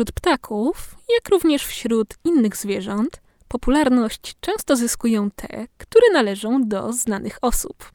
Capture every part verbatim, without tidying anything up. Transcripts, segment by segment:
Wśród ptaków, jak również wśród innych zwierząt, popularność często zyskują te, które należą do znanych osób.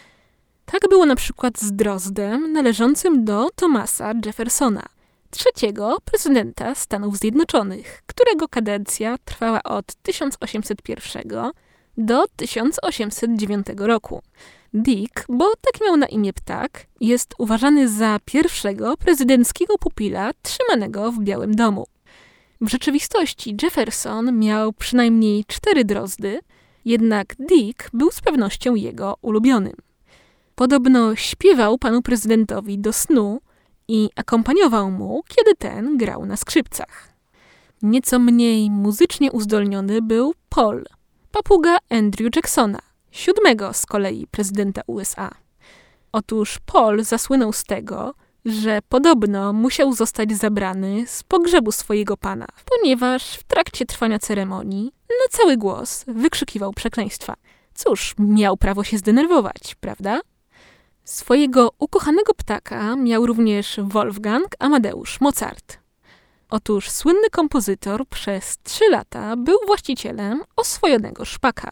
Tak było na przykład z drozdem należącym do Thomasa Jeffersona, trzeciego prezydenta Stanów Zjednoczonych, którego kadencja trwała od tysiąc osiemset pierwszego do tysiąc osiemset dziewiątego roku. Dick, bo tak miał na imię ptak, jest uważany za pierwszego prezydenckiego pupila trzymanego w Białym Domu. W rzeczywistości Jefferson miał przynajmniej cztery drozdy, jednak Dick był z pewnością jego ulubionym. Podobno śpiewał panu prezydentowi do snu i akompaniował mu, kiedy ten grał na skrzypcach. Nieco mniej muzycznie uzdolniony był Paul, papuga Andrew Jacksona, siódmego z kolei prezydenta U S A. Otóż Paul zasłynął z tego, że podobno musiał zostać zabrany z pogrzebu swojego pana, ponieważ w trakcie trwania ceremonii na cały głos wykrzykiwał przekleństwa. Cóż, miał prawo się zdenerwować, prawda? Swojego ukochanego ptaka miał również Wolfgang Amadeusz Mozart. Otóż słynny kompozytor przez trzy lata był właścicielem oswojonego szpaka.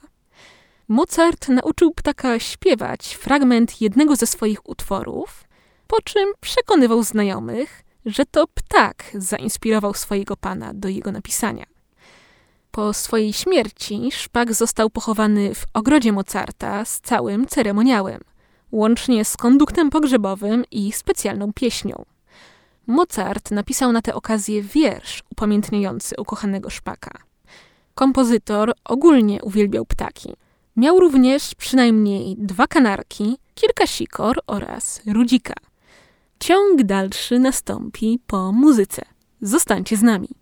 Mozart nauczył ptaka śpiewać fragment jednego ze swoich utworów, po czym przekonywał znajomych, że to ptak zainspirował swojego pana do jego napisania. Po swojej śmierci szpak został pochowany w ogrodzie Mozarta z całym ceremoniałem, łącznie z konduktem pogrzebowym i specjalną pieśnią. Mozart napisał na tę okazję wiersz upamiętniający ukochanego szpaka. Kompozytor ogólnie uwielbiał ptaki. Miał również przynajmniej dwa kanarki, kilka sikor oraz rudzika. Ciąg dalszy nastąpi po muzyce. Zostańcie z nami.